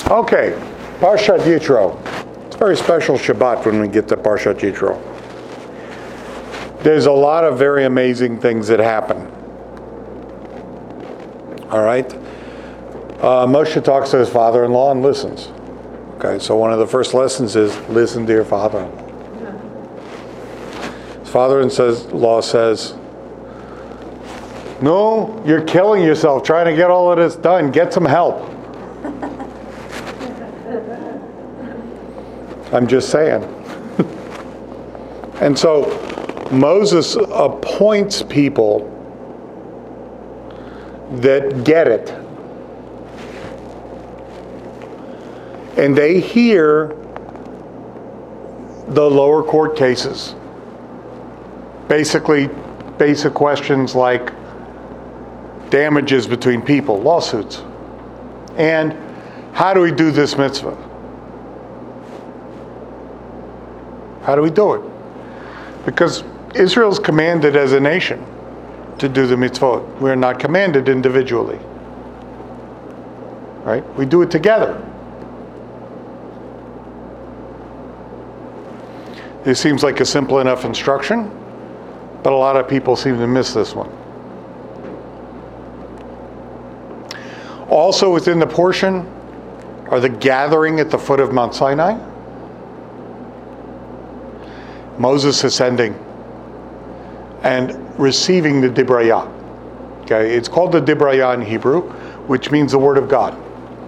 Okay, Parshat Yitro. It's a very special Shabbat when we get to Parshat Yitro. There's a lot of very amazing things that happen. All right? Moshe talks to his father-in-law and listens. Okay, so one of the first lessons is listen to your father-in-law. His father-in-law says, "No, you're killing yourself trying to get all of this done. Get some help." I'm just saying. And so Moses appoints people that get it. And they hear the lower court cases. Basically, basic questions like damages between people, lawsuits. And how do we do this mitzvah? How do we do it? Because Israel's commanded as a nation to do the mitzvot. We're not commanded individually. Right? We do it together. This seems like a simple enough instruction, but a lot of people seem to miss this one. Also within the portion are the gathering at the foot of Mount Sinai, Moses ascending and receiving the Dibrayah. Okay, it's called the Dibrayah in Hebrew, which means the Word of God.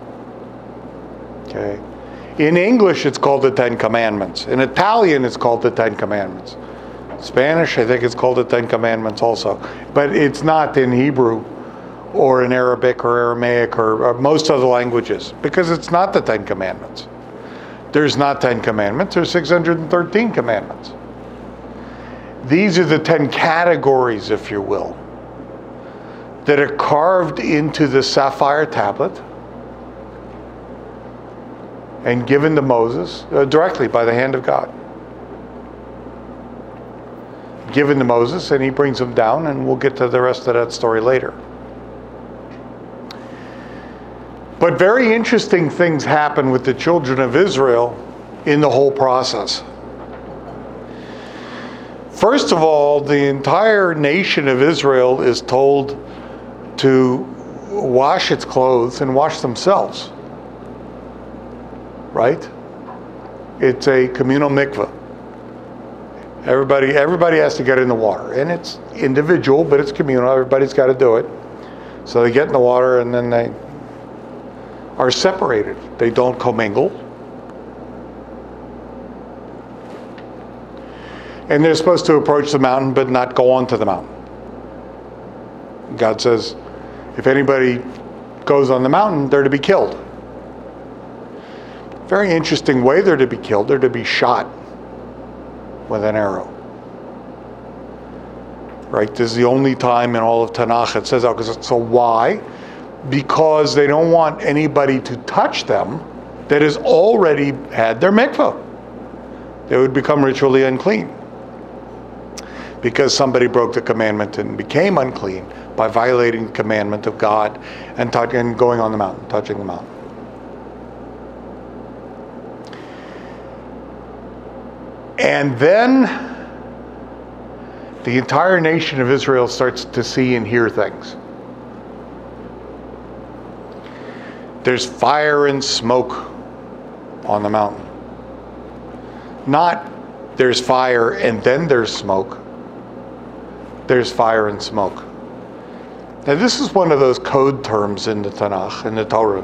Okay, in English it's called the Ten Commandments. In Italian it's called the Ten Commandments. Spanish, I think it's called the Ten Commandments also, but it's not in Hebrew or in Arabic or Aramaic or most other languages, because it's not the Ten Commandments. There's not 10 commandments, there's 613 commandments. These are the 10 categories, if you will, that are carved into the sapphire tablet and given to Moses directly by the hand of God. Given to Moses, and he brings them down, and we'll get to the rest of that story later. But very interesting things happen with the children of Israel in the whole process. First of all, the entire nation of Israel is told to wash its clothes and wash themselves. Right? It's a communal mikveh. Everybody has to get in the water. And it's individual, but it's communal. Everybody's got to do it. So they get in the water and then they are separated. They don't commingle. And they're supposed to approach the mountain but not go onto the mountain. God says, if anybody goes on the mountain, they're to be killed. Very interesting way they're to be killed. They're to be shot with an arrow. Right? This is the only time in all of Tanakh it says that. So why? Because they don't want anybody to touch them that has already had their mikvah. They would become ritually unclean. Because somebody broke the commandment and became unclean by violating the commandment of God and going on the mountain, touching the mountain. And then the entire nation of Israel starts to see and hear things. There's fire and smoke on the mountain. Not there's fire and then there's smoke. There's fire and smoke. Now this is one of those code terms in the Tanakh, in the Torah,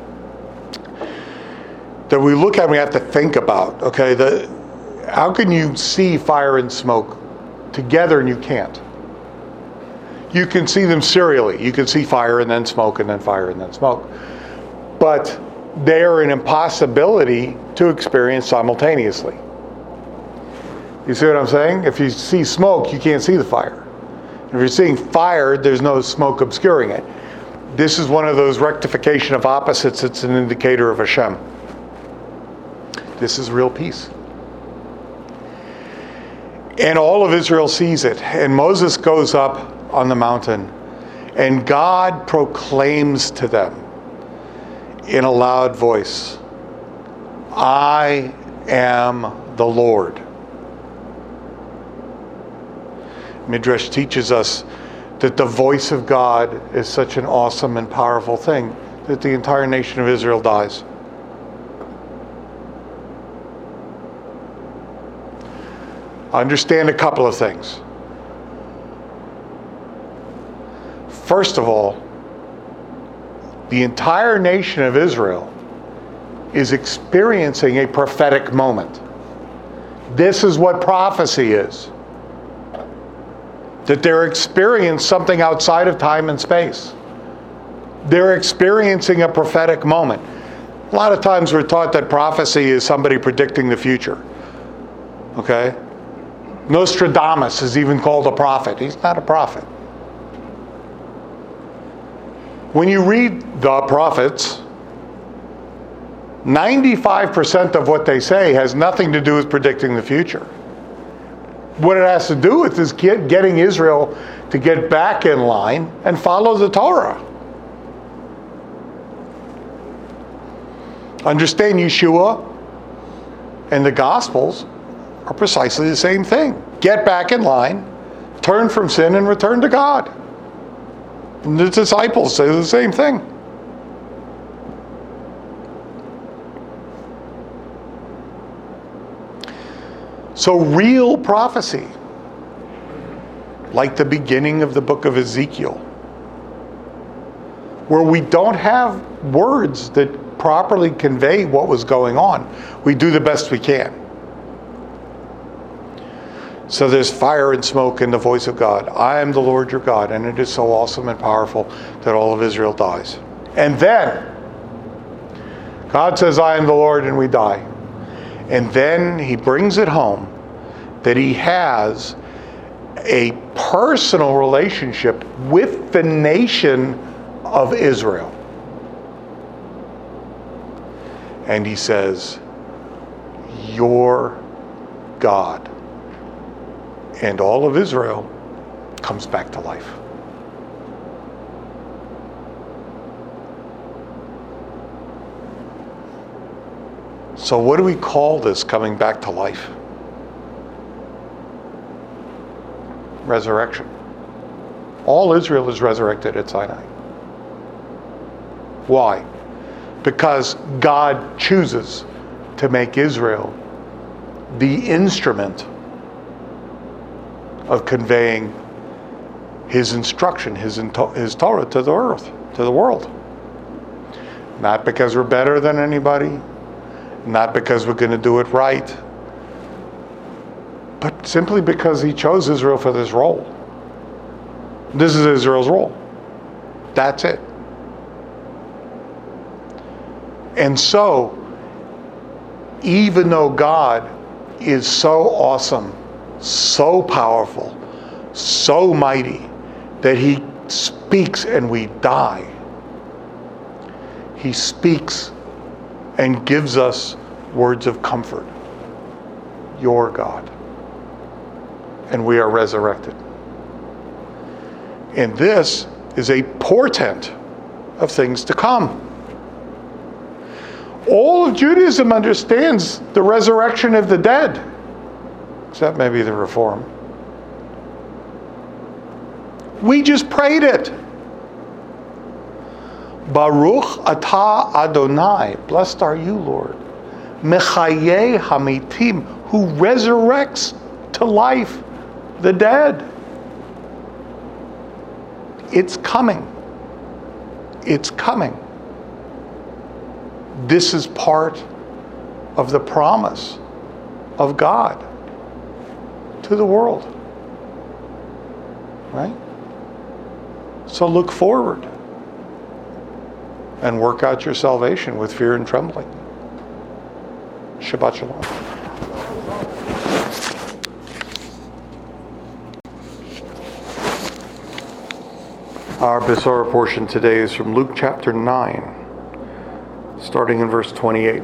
that we look at and we have to think about. Okay, how can you see fire and smoke together and you can't? You can see them serially. You can see fire and then smoke and then fire and then smoke. But they are an impossibility to experience simultaneously. You see what I'm saying? If you see smoke, you can't see the fire. If you're seeing fire, there's no smoke obscuring it. This is one of those rectification of opposites. It's an indicator of Hashem. This is real peace. And all of Israel sees it. And Moses goes up on the mountain, and God proclaims to them in a loud voice, I am the Lord. Midrash teaches us that the voice of God is such an awesome and powerful thing that the entire nation of Israel dies. Understand a couple of things. First of all, the entire nation of Israel is experiencing a prophetic moment. This is what prophecy is. That they're experiencing something outside of time and space. They're experiencing a prophetic moment. A lot of times we're taught that prophecy is somebody predicting the future. Okay? Nostradamus is even called a prophet. He's not a prophet. When you read the prophets, 95% of what they say has nothing to do with predicting the future. What it has to do with is getting Israel to get back in line and follow the Torah. Understand, Yeshua and the Gospels are precisely the same thing. Get back in line, turn from sin, and return to God. And the disciples say the same thing. So real prophecy, like the beginning of the book of Ezekiel, where we don't have words that properly convey what was going on, we do the best we can. So there's fire and smoke in the voice of God. I am the Lord your God, and it is so awesome and powerful that all of Israel dies. And then God says, I am the Lord, and we die. And then he brings it home that he has a personal relationship with the nation of Israel. And he says, your God. And all of Israel comes back to life. So what do we call this coming back to life? Resurrection. All Israel is resurrected at Sinai. Why? Because God chooses to make Israel the instrument of conveying his instruction, his Torah to the earth, to the world. Not because we're better than anybody, not because we're going to do it right, but simply because he chose Israel for this role. This is Israel's role. That's it. And so, even though God is so awesome, so powerful, so mighty, that he speaks and we die, he speaks and gives us words of comfort. Your God. And we are resurrected. And this is a portent of things to come. All of Judaism understands the resurrection of the dead, except maybe the Reform. We just prayed it. Baruch atah Adonai, blessed are you, Lord, Mechayeh Hamitim, who resurrects to life the dead. It's coming. It's coming. This is part of the promise of God to the world. Right? So look forward and work out your salvation with fear and trembling. Shabbat Shalom. Our Besorah portion today is from Luke chapter 9, starting in verse 28.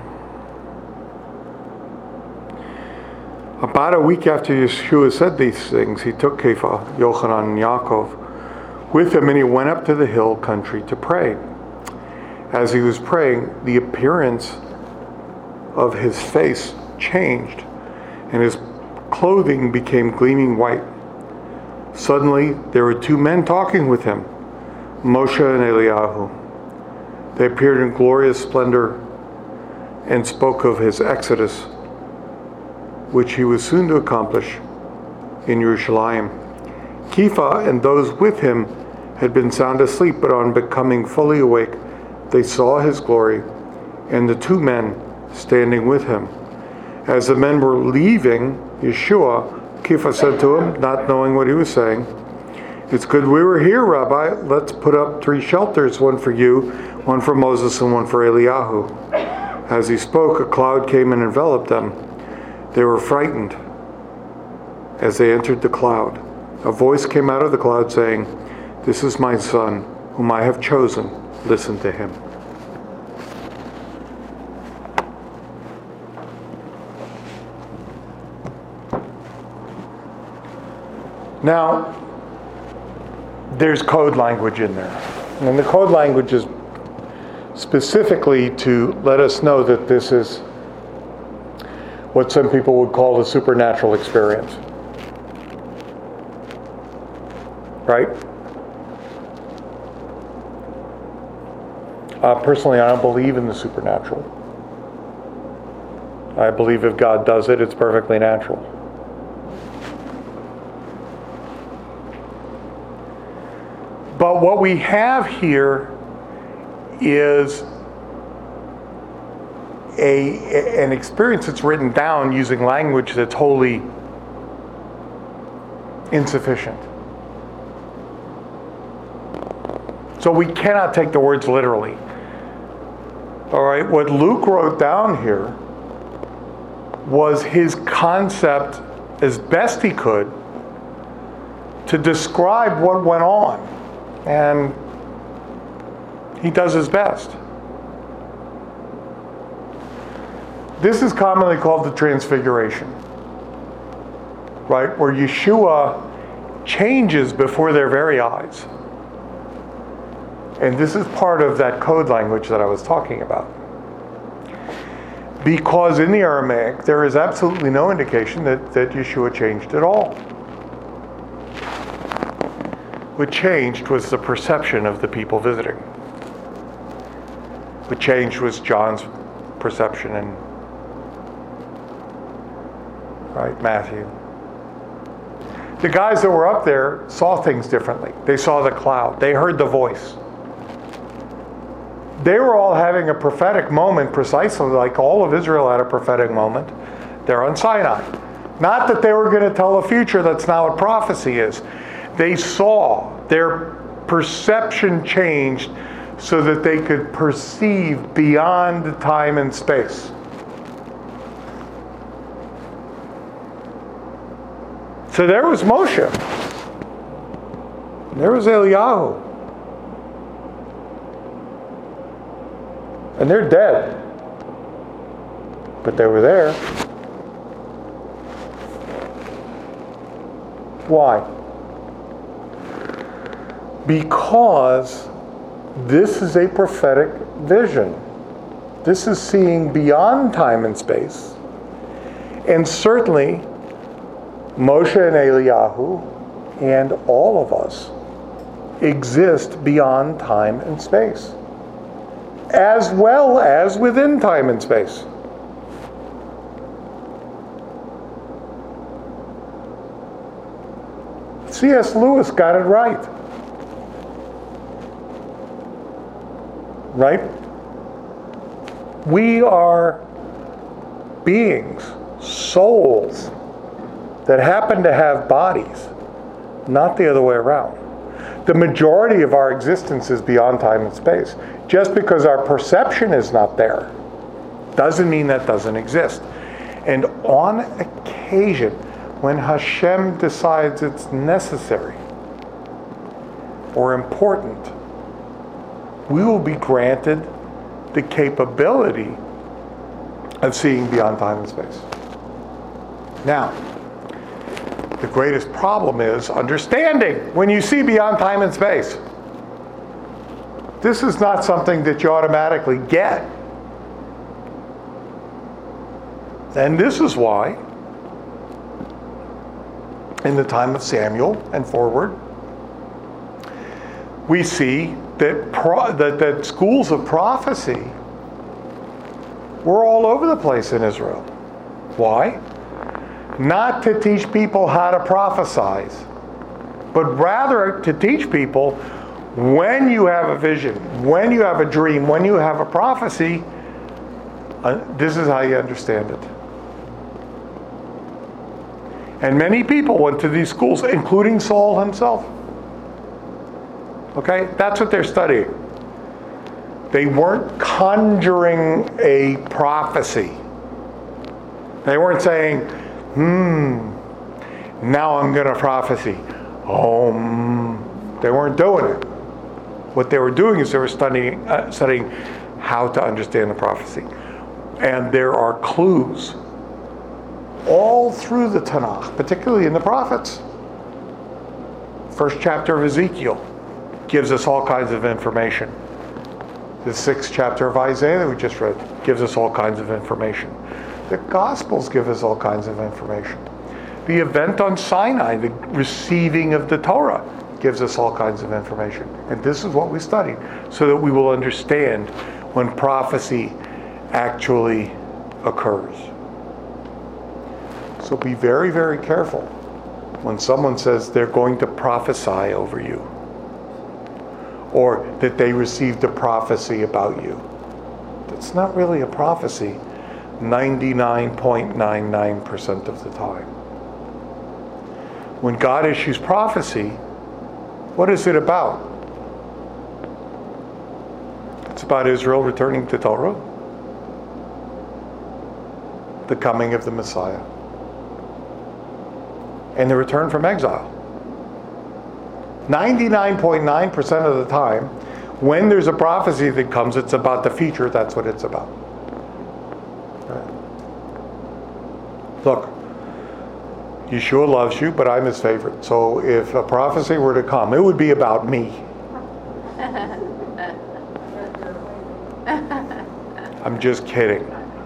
About a week after Yeshua said these things, he took Kepha, Yochanan, and Yaakov with him, and he went up to the hill country to pray. As he was praying, the appearance of his face changed, and his clothing became gleaming white. Suddenly, there were two men talking with him, Moshe and Eliyahu. They appeared in glorious splendor and spoke of his exodus, which he was soon to accomplish in Jerusalem. Kepha and those with him had been sound asleep, but on becoming fully awake, they saw his glory and the two men standing with him. As the men were leaving Yeshua, Kepha said to him, not knowing what he was saying, "It's good we were here, Rabbi. Let's put up 3 shelters, one for you, one for Moses, and one for Eliyahu." As he spoke, a cloud came and enveloped them. They were frightened as they entered the cloud. A voice came out of the cloud saying, "This is my son, whom I have chosen. Listen to him." Now, there's code language in there. And the code language is specifically to let us know that this is what some people would call a supernatural experience. Right? Personally, I don't believe in the supernatural. I believe if God does it, it's perfectly natural. But what we have here is an experience that's written down using language that's wholly insufficient. So we cannot take the words literally. All right, what Luke wrote down here was his concept as best he could to describe what went on. And he does his best. This is commonly called the Transfiguration, right? Where Yeshua changes before their very eyes. And this is part of that code language that I was talking about. Because in the Aramaic, there is absolutely no indication that Yeshua changed at all. What changed was the perception of the people visiting. What changed was John's perception in Matthew. The guys that were up there saw things differently. They saw the cloud. They heard the voice. They were all having a prophetic moment, precisely like all of Israel had a prophetic moment. They're on Sinai. Not that they were going to tell a future, that's not what prophecy is. They saw, their perception changed so that they could perceive beyond time and space. So there was Moshe. There was Eliyahu. And they're dead. But they were there. Why? Because this is a prophetic vision. This is seeing beyond time and space. And certainly, Moshe and Eliyahu and all of us exist beyond time and space, as well as within time and space. C.S. Lewis got it right. Right? We are beings, souls, that happen to have bodies, not the other way around. The majority of our existence is beyond time and space. Just because our perception is not there doesn't mean that doesn't exist. And on occasion, when Hashem decides it's necessary or important, we will be granted the capability of seeing beyond time and space. Now, the greatest problem is understanding when you see beyond time and space. This is not something that you automatically get. And this is why, in the time of Samuel and forward, we see that schools of prophecy were all over the place in Israel. Why? Not to teach people how to prophesize, but rather to teach people, when you have a vision, when you have a dream, when you have a prophecy, this is how you understand it. And many people went to these schools, including Saul himself. Okay? That's what they're studying. They weren't conjuring a prophecy. They weren't saying, now I'm going to prophecy. They weren't doing it. What they were doing is they were studying how to understand the prophecy. And there are clues all through the Tanakh, particularly in the prophets. First chapter of Ezekiel gives us all kinds of information. The 6th chapter of Isaiah that we just read gives us all kinds of information. The Gospels give us all kinds of information. The event on Sinai, the receiving of the Torah, gives us all kinds of information. And this is what we study, so that we will understand when prophecy actually occurs. So be very, very careful when someone says they're going to prophesy over you, or that they received a prophecy about you. That's not really a prophecy 99.99% of the time. When God issues prophecy, what is it about? It's about Israel returning to Torah, the coming of the Messiah, and the return from exile. 99.9% of the time, when there's a prophecy that comes, it's about the future. That's what it's about. Right. Look, Yeshua loves you, but I'm his favorite. So if a prophecy were to come, it would be about me. I'm just kidding.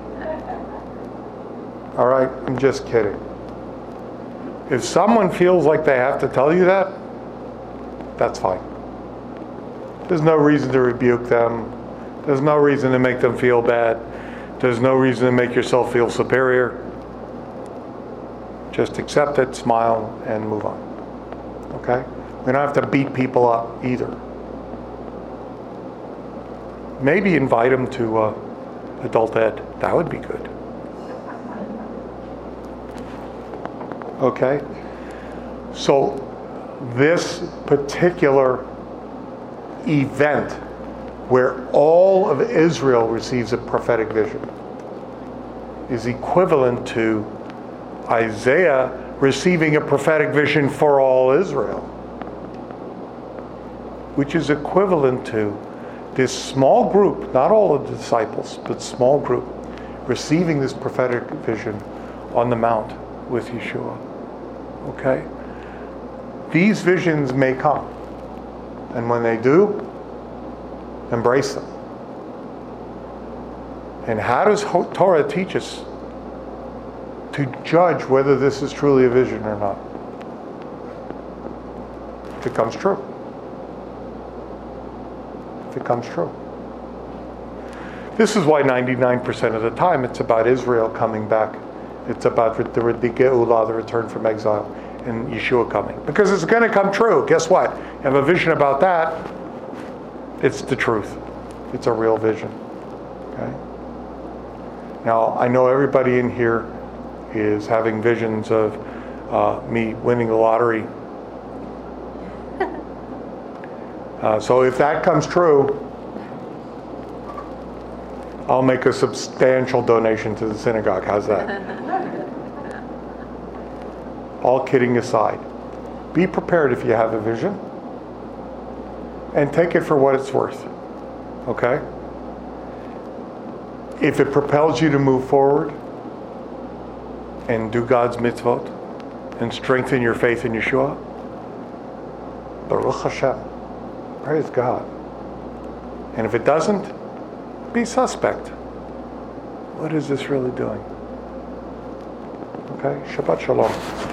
All right? I'm just kidding. If someone feels like they have to tell you that, that's fine. There's no reason to rebuke them. There's no reason to make them feel bad. There's no reason to make yourself feel superior. Just accept it, smile, and move on. Okay? We don't have to beat people up either. Maybe invite them to adult ed. That would be good. Okay? So this particular event where all of Israel receives a prophetic vision is equivalent to Isaiah receiving a prophetic vision for all Israel, which is equivalent to this small group, not all of the disciples, but small group, receiving this prophetic vision on the mount with Yeshua. Okay? These visions may come, and when they do, embrace them. And how does Torah teach us to judge whether this is truly a vision or not? If it comes true. If it comes true. This is why 99% of the time it's about Israel coming back. It's about the Geula, the return from exile, and Yeshua coming. Because it's going to come true. Guess what? You have a vision about that, it's the truth. It's a real vision. Okay? Now, I know everybody in here is having visions of me winning the lottery. So if that comes true, I'll make a substantial donation to the synagogue. How's that? All kidding aside, be prepared if you have a vision, and take it for what it's worth. Okay? If it propels you to move forward and do God's mitzvot and strengthen your faith in Yeshua, Baruch Hashem. Praise God. And if it doesn't, be suspect. What is this really doing? Okay, Shabbat Shalom.